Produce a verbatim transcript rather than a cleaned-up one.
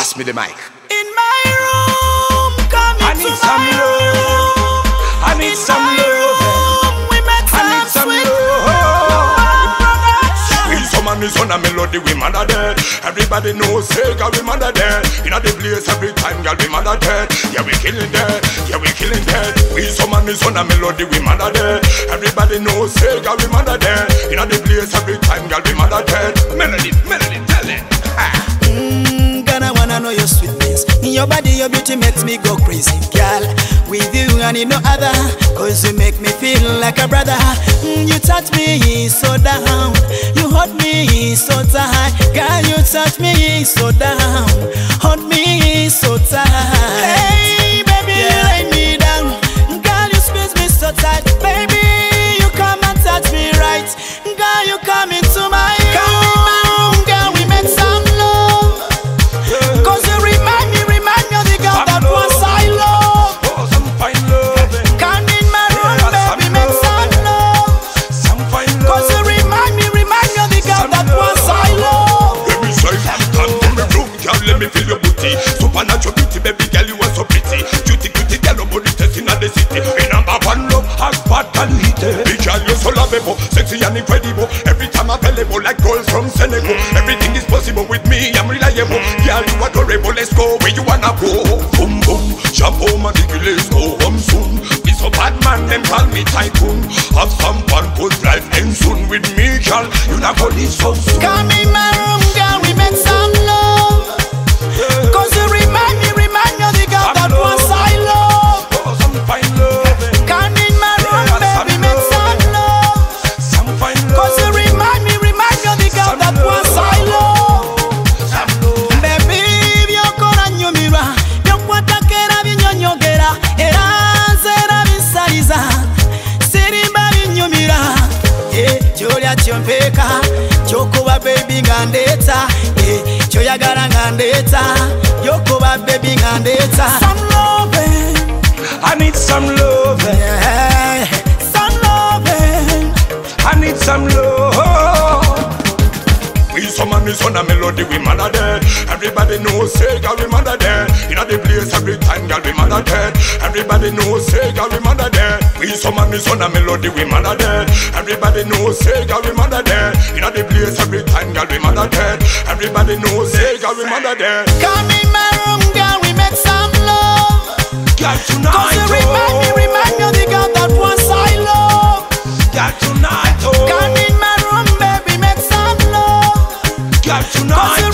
Pass me the mic. In my room, come I into need my some love. room. I need In some my love. room, we met I need some some sweet love. We some man is on a melody, we mother dead. Everybody knows, say, girl, we mother dead. In a the place every time, girl, we mother dead. Yeah, we killing dead. Yeah, we killing dead. We some man is on a melody, we mother dead. Everybody knows, say, girl, we mother dead. In a the place every time, girl, we mother dead. Melody, melody, tell it. Mm, Gonna wanna know your sweetness. In your body, your beauty makes me go crazy, girl. With you, I need no other. Cause you make me feel like a brother. Mm, you touch me so down. You hold me so tight. Girl, you touch me so down. Hold me so tight. Hey, baby, yeah. You lay me down. Girl, you squeeze me so tight. Baby, you come and touch me right. Girl, you come into my room. Girl, we make some love. Cause you remind me, remind me of the girl that once I love. Oh, some fine love. Come in my room, baby, make some love. Some fine love. Cause you remind me, remind me of the girl that once I love. Baby, say, come to my room, girl, let me feel your booty. Supernatural beauty, baby girl, you are so pretty. Cutie, cutie, girl, nobody testing at the city. In number one love, hot, bad, and heated. Big girl, you're so lovable, sexy and incredible. Every time available, like girls from Senegal. Everything is possible with me, I'm reliable. Girl, you adorable, let's go where you wanna go. Boom, boom, shampoo, my dicky, let's go home soon. Be so bad, man, them call me tycoon. Have some fun, good life, end soon with me, girl. You not gonna leave so soon. Come in my room, girl, we make some love. Cause you remind me, remind me of the girl that once I love. Oh, some fine love. Come in my room, baby, make some love. Some fine love. Cause you remind me, remind me of the girl that once I love. Baby, byokora nyumira, byokwatakera binyonyogera, era nzera bisaliza, sirimba binyumira. Eh, kyolya kyompeka, kyokuba baby ngandeta, eh, kyoyagala ngandeta, yokuba baby ngandeta. Some loving, I need some love. yeah, some loving. I need some love. We some man is on a melody, we mother dead. Everybody knows, say, girl, we mother dead. In a the place every time, girl, we mother dead. Everybody knows, say, girl, we mother dead. We some man is on a melody, we mother dead. Everybody knows, say, girl, we mother dead. In a the place every time, girl, we mother dead. Everybody knows, say, girl, we mother dead. Come in my room, girl, we make some love. Girl, tonight, Cause you remind me, oh. remind me of the girl that once I love. Girl, tonight, oh. Come in my room, baby, make some love. Girl, Cause tonight,